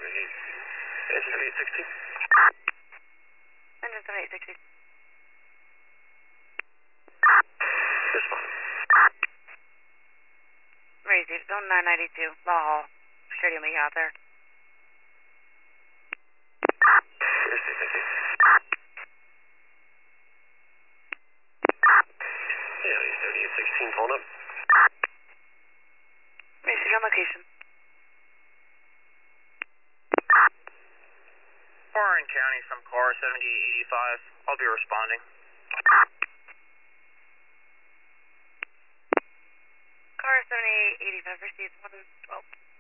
Engine 7860. Engine 7860. Respond. Received. Zone 992. Law Hall. Stadium, you out there? Interstate 60. Yeah, he's 3816, phone up. Received on location. Warren County, some car 7885. I'll be responding. Car 7885 received 112.